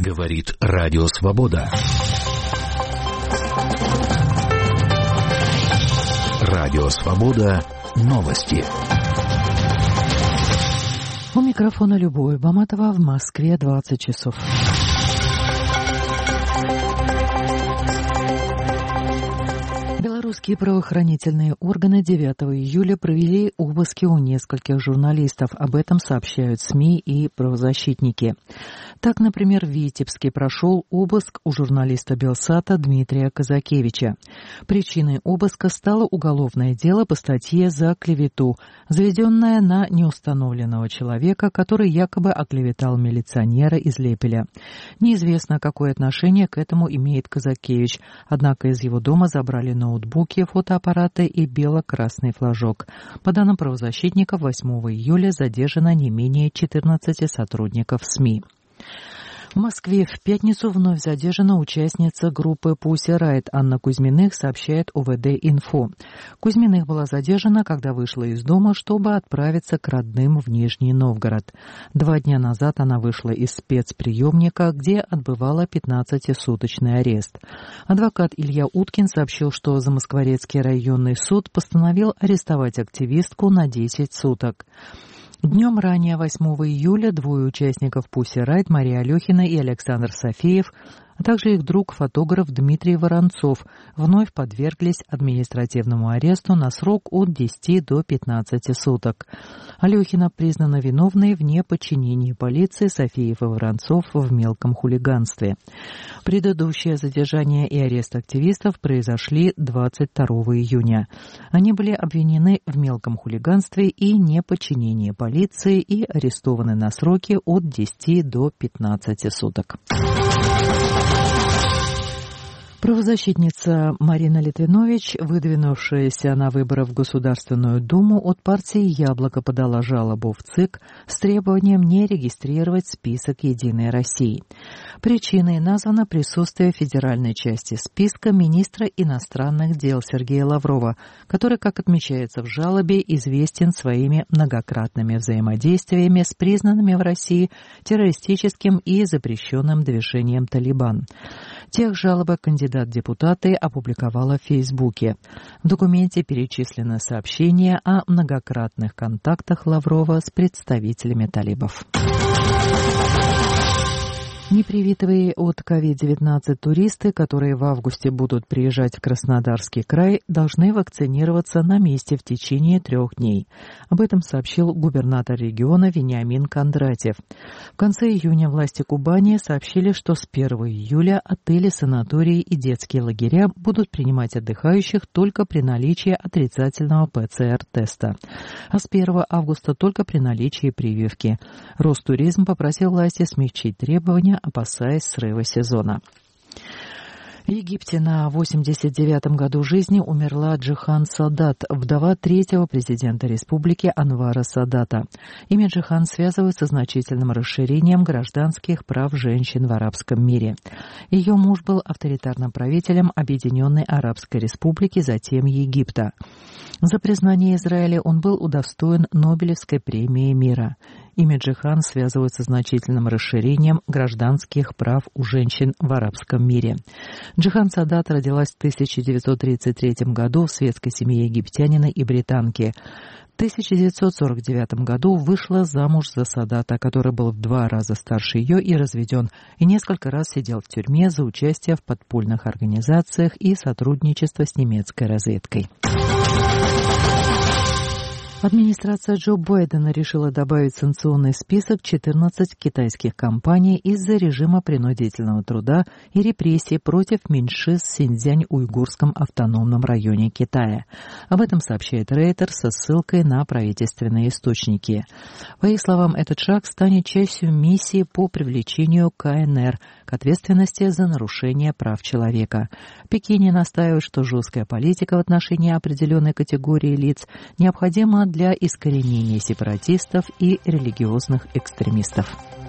Говорит Радио Свобода. Радио Свобода. Новости. У микрофона Любовь Баматова, в Москве 20 часов. Белорусские правоохранительные органы 9 июля провели обыски у нескольких журналистов. Об этом сообщают СМИ и правозащитники. Так, например, в Витебске прошел обыск у журналиста Белсата Дмитрия Казакевича. Причиной обыска стало уголовное дело по статье за клевету, заведенное на неустановленного человека, который якобы оклеветал милиционера из Лепеля. Неизвестно, какое отношение к этому имеет Казакевич, однако из его дома забрали ноутбуки, фотоаппараты и бело-красный флажок. По данным правозащитников, 8 июля задержано не менее 14 сотрудников СМИ. В Москве в пятницу вновь задержана участница группы Pussy Riot Анна Кузьминых, сообщает УВД-Инфо. Кузьминых была задержана, когда вышла из дома, чтобы отправиться к родным в Нижний Новгород. 2 дня назад она вышла из спецприемника, где отбывала 15-суточный арест. Адвокат Илья Уткин сообщил, что Замоскворецкий районный суд постановил арестовать активистку на 10 суток. Днем ранее, 8 июля, 2 участников Pussy Riot, Мария Алехина и Александр Софеев, а также их друг-фотограф Дмитрий Воронцов, вновь подверглись административному аресту на срок от 10 до 15 суток. Алехина признана виновной в неподчинении полиции, Софеев и Воронцов в мелком хулиганстве. Предыдущее задержание и арест активистов произошли 22 июня. Они были обвинены в мелком хулиганстве и неподчинении полиции и арестованы на сроки от 10 до 15 суток. Правозащитница Марина Литвинович, выдвинувшаяся на выборы в Государственную Думу, от партии «Яблоко» подала жалобу в ЦИК с требованием не регистрировать список «Единой России». Причиной названо присутствие в федеральной части списка министра иностранных дел Сергея Лаврова, который, как отмечается в жалобе, известен своими многократными взаимодействиями с признанными в России террористическим и запрещенным движением «Талибан». Тех жалобы кандидат-депутаты опубликовала в Фейсбуке. В документе перечислены сообщения о многократных контактах Лаврова с представителями талибов. Непривитые от COVID-19 туристы, которые в августе будут приезжать в Краснодарский край, должны вакцинироваться на месте в течение 3 дней. Об этом сообщил губернатор региона Вениамин Кондратьев. В конце июня власти Кубани сообщили, что с 1 июля отели, санатории и детские лагеря будут принимать отдыхающих только при наличии отрицательного ПЦР-теста. А с 1 августа только при наличии прививки. Ростуризм попросил власти смягчить требования, опасаясь срыва сезона. В Египте на 89-м году жизни умерла Джихан Садат, вдова 3-го президента республики Анвара Садата. Имя Джихан связывают со значительным расширением гражданских прав женщин в арабском мире. Ее муж был авторитарным правителем Объединенной Арабской Республики, затем Египта. За признание Израиля он был удостоен Нобелевской премии мира. Имя Джихан связывают со значительным расширением гражданских прав у женщин в арабском мире. Джихан Садат родилась в 1933 году в светской семье египтянина и британки. В 1949 году вышла замуж за Садата, который был в 2 раза старше ее и разведен, и несколько раз сидел в тюрьме за участие в подпольных организациях и сотрудничество с немецкой разведкой. Администрация Джо Байдена решила добавить в санкционный список 14 китайских компаний из-за режима принудительного труда и репрессий против меньшинств в Синьцзянь-Уйгурском автономном районе Китая. Об этом сообщает Рейтер со ссылкой на правительственные источники. По их словам, этот шаг станет частью миссии по привлечению КНР к ответственности за нарушение прав человека. В Пекине настаивают, что жесткая политика в отношении определенной категории лиц необходима для искоренения сепаратистов и религиозных экстремистов.